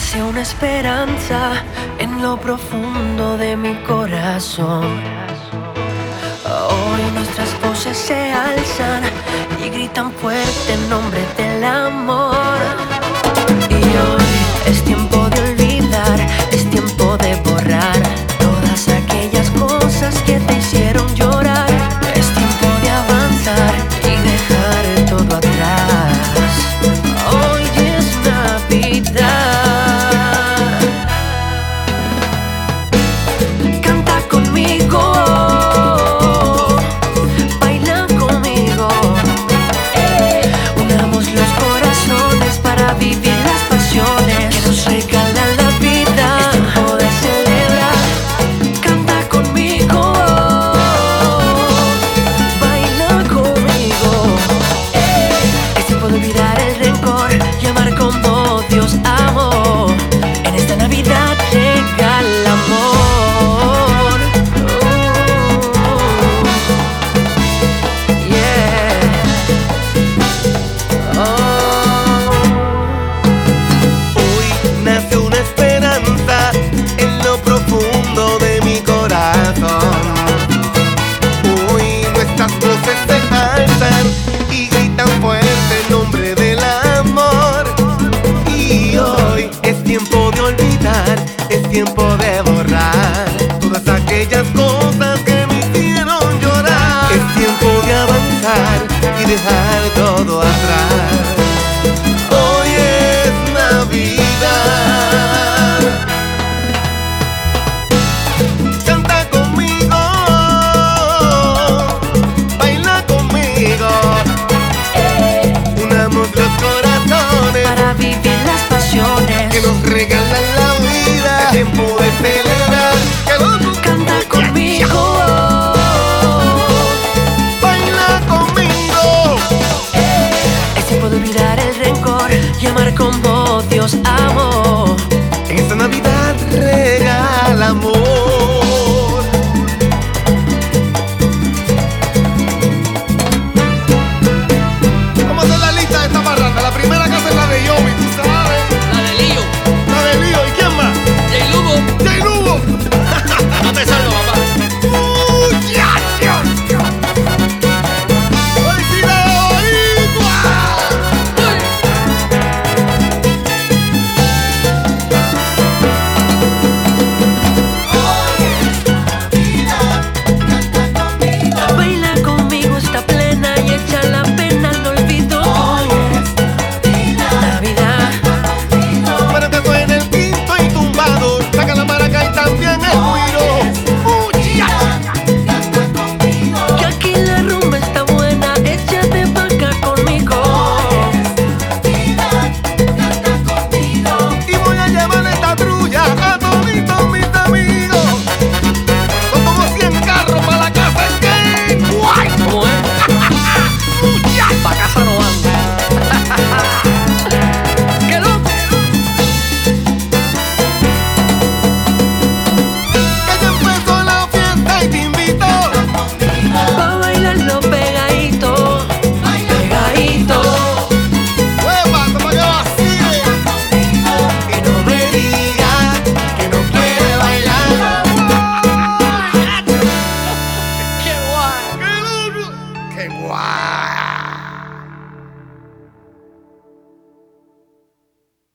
Nace una esperanza en lo profundo de mi corazón. Hoy nuestras voces se alzan y gritan fuerte en nombre del amor. Y hoy es tiempo de olvidar, es tiempo de borrar todas aquellas cosas que te hicieron llorar. Es tiempo de avanzar y dejar todo atrás. Hoy es Navidad. Vivir las pasiones que nos regalan la vida. Es tiempo de celebrar. Canta conmigo, baila conmigo. Es tiempo de olvidar el rencor y amar como Dios amó. En esta Navidad regala amor. Yeah. Nace una esperanza en lo profundo de mi corazón. Hoy nuestras voces se alzan y gritan fuerte el nombre del amor. Y hoy es tiempo de olvidar, es tiempo de borrar todas aquellas cosas que me hicieron llorar. Es tiempo de avanzar y dejar todo atrás. Hoy es Navidad. Canta conmigo, baila conmigo. Unamos los corazones para vivir las pasiones que nos regalan la vida. Es tiempo de celebrar. Canta conmigo, baila conmigo. es tiempo de olvidar el rencor y amar como Dios amó.